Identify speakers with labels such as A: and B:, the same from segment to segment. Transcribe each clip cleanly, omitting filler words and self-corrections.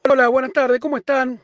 A: Hola, buenas tardes, ¿cómo están?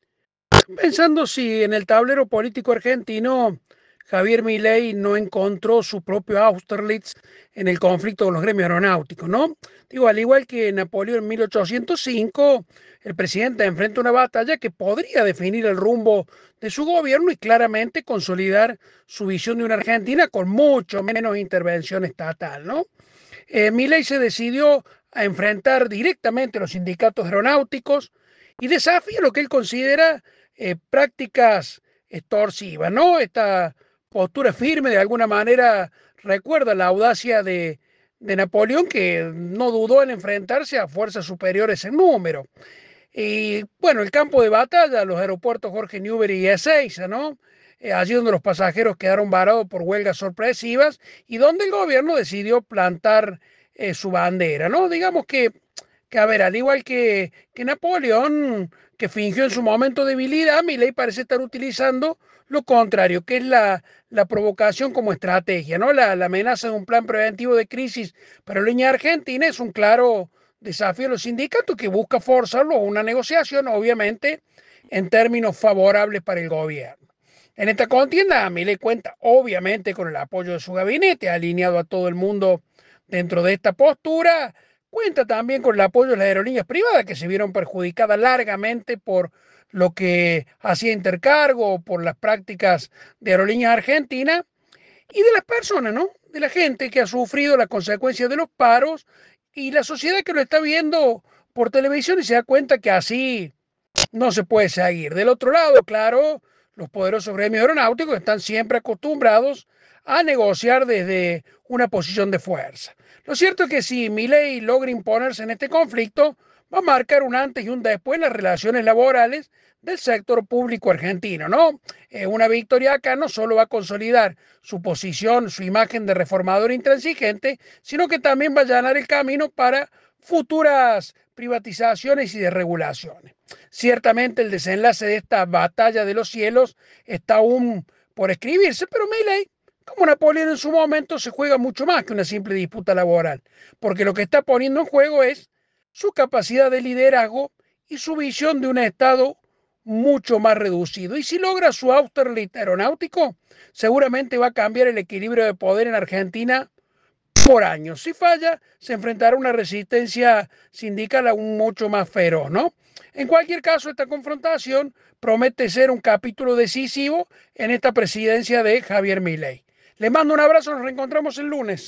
A: Pensando si en el tablero político argentino Javier Milei no encontró su propio Austerlitz en el conflicto con los gremios aeronáuticos, ¿no? Digo, al igual que Napoleón en 1805, el presidente enfrenta una batalla que podría definir el rumbo de su gobierno y claramente consolidar su visión de una Argentina con mucho menos intervención estatal, ¿no? Milei se decidió a enfrentar directamente a los sindicatos aeronáuticos y desafía lo que él considera prácticas extorsivas, ¿no? Esta postura firme de alguna manera recuerda la audacia de Napoleón, que no dudó en enfrentarse a fuerzas superiores en número. Y bueno, el campo de batalla, los aeropuertos Jorge Newbery y Ezeiza, ¿no? Allí donde los pasajeros quedaron varados por huelgas sorpresivas y donde el gobierno decidió plantar su bandera, ¿no? Digamos que, a ver, al igual que Napoleón, que fingió en su momento debilidad, Milei parece estar utilizando lo contrario, que es la provocación como estrategia, ¿no? La amenaza de un plan preventivo de crisis para la línea argentina es un claro desafío a los sindicatos que busca forzarlo a una negociación, obviamente, en términos favorables para el gobierno. En esta contienda, Milei cuenta obviamente con el apoyo de su gabinete, alineado a todo el mundo dentro de esta postura. Cuenta también con el apoyo de las aerolíneas privadas que se vieron perjudicadas largamente por lo que hacía Intercargo o por las prácticas de aerolíneas argentinas y de las personas, ¿no? De la gente que ha sufrido las consecuencias de los paros y la sociedad que lo está viendo por televisión y se da cuenta que así no se puede seguir. Del otro lado, claro, los poderosos gremios aeronáuticos están siempre acostumbrados a negociar desde una posición de fuerza. Lo cierto es que si Milei logra imponerse en este conflicto, va a marcar un antes y un después en las relaciones laborales del sector público argentino, ¿no? Una victoria acá no solo va a consolidar su posición, su imagen de reformador intransigente, sino que también va a allanar el camino para futuras privatizaciones y desregulaciones. Ciertamente el desenlace de esta batalla de los cielos está aún por escribirse, pero Milei, como Napoleón en su momento, se juega mucho más que una simple disputa laboral, porque lo que está poniendo en juego es su capacidad de liderazgo y su visión de un Estado mucho más reducido. Y si logra su Austerlitz aeronáutico, seguramente va a cambiar el equilibrio de poder en Argentina por años. Si falla, se enfrentará a una resistencia sindical aún mucho más feroz, ¿no? En cualquier caso, esta confrontación promete ser un capítulo decisivo en esta presidencia de Javier Milei. Les mando un abrazo, nos reencontramos el lunes.